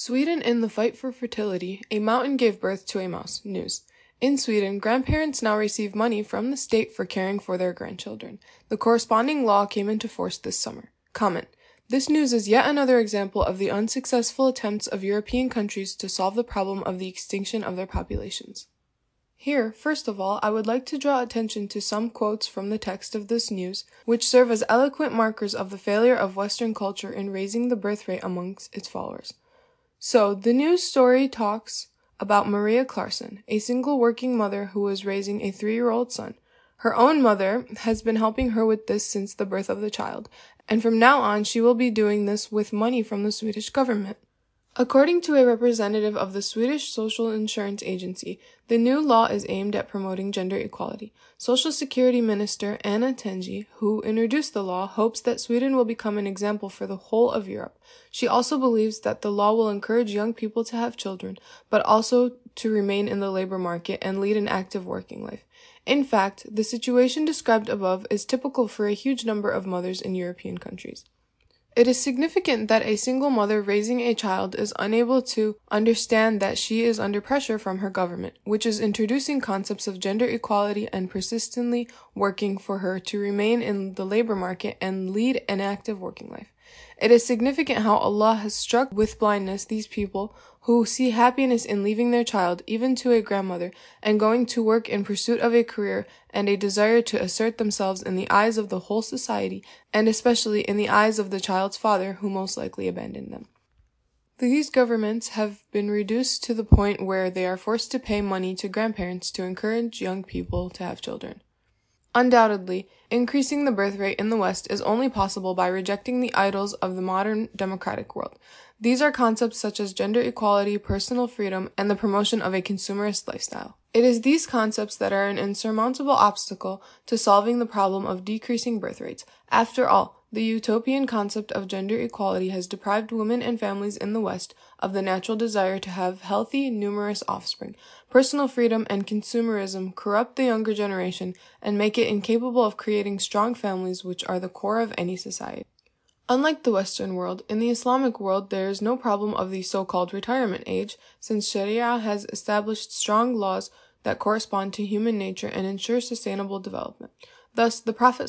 Sweden in the fight for fertility, a mountain gave birth to a mouse. News. In Sweden, grandparents now receive money from the state for caring for their grandchildren. The corresponding law came into force this summer. Comment. This news is yet another example of the unsuccessful attempts of European countries to solve the problem of the extinction of their populations. Here, first of all, I would like to draw attention to some quotes from the text of this news, which serve as eloquent markers of the failure of Western culture in raising the birth rate amongst its followers. So, the news story talks about Maria Clarkson, a single working mother who was raising a 3-year-old son. Her own mother has been helping her with this since the birth of the child, and from now on she will be doing this with money from the Swedish government. According to a representative of the Swedish Social Insurance Agency, the new law is aimed at promoting gender equality. Social Security Minister Anna Tenji, who introduced the law, hopes that Sweden will become an example for the whole of Europe. She also believes that the law will encourage young people to have children, but also to remain in the labor market and lead an active working life. In fact, the situation described above is typical for a huge number of mothers in European countries. It is significant that a single mother raising a child is unable to understand that she is under pressure from her government, which is introducing concepts of gender equality and persistently working for her to remain in the labor market and lead an active working life. It is significant how Allah has struck with blindness these people who see happiness in leaving their child, even to a grandmother, and going to work in pursuit of a career and a desire to assert themselves in the eyes of the whole society, and especially in the eyes of the child's father, who most likely abandoned them. These governments have been reduced to the point where they are forced to pay money to grandparents to encourage young people to have children. Undoubtedly, increasing the birth rate in the West is only possible by rejecting the idols of the modern democratic world. These are concepts such as gender equality, personal freedom, and the promotion of a consumerist lifestyle. It is these concepts that are an insurmountable obstacle to solving the problem of decreasing birth rates. After all, the utopian concept of gender equality has deprived women and families in the West of the natural desire to have healthy, numerous offspring. Personal freedom and consumerism corrupt the younger generation and make it incapable of creating strong families, which are the core of any society. Unlike the Western world, in the Islamic world there is no problem of the so-called retirement age, since Sharia has established strong laws that correspond to human nature and ensure sustainable development. Thus, the Prophet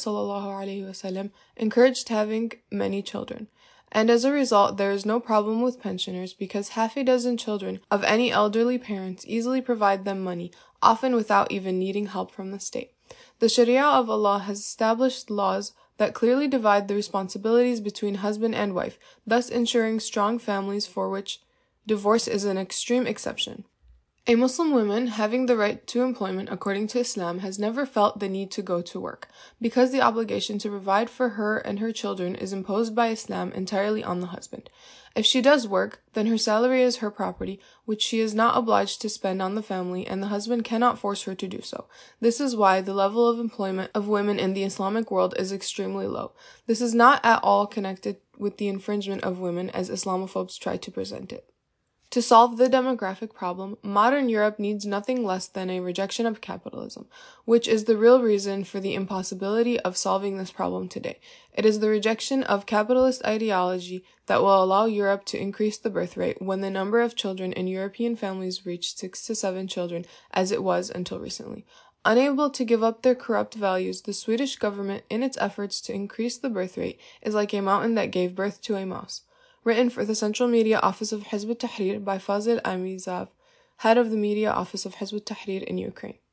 ﷺ encouraged having many children, and as a result there is no problem with pensioners because half a dozen children of any elderly parents easily provide them money, often without even needing help from the state. The Sharia of Allah has established laws that clearly divide the responsibilities between husband and wife, thus ensuring strong families for which divorce is an extreme exception. A Muslim woman having the right to employment according to Islam has never felt the need to go to work, because the obligation to provide for her and her children is imposed by Islam entirely on the husband. If she does work, then her salary is her property, which she is not obliged to spend on the family, and the husband cannot force her to do so. This is why the level of employment of women in the Islamic world is extremely low. This is not at all connected with the infringement of women as Islamophobes try to present it. To solve the demographic problem, modern Europe needs nothing less than a rejection of capitalism, which is the real reason for the impossibility of solving this problem today. It is the rejection of capitalist ideology that will allow Europe to increase the birth rate when the number of children in European families reached 6 to 7 children, as it was until recently. Unable to give up their corrupt values, the Swedish government, in its efforts to increase the birth rate, is like a mountain that gave birth to a mouse. Written for the Central Media Office of Hizb ut-Tahrir by Fazil Amizav, head of the Media Office of Hizb ut-Tahrir in Ukraine.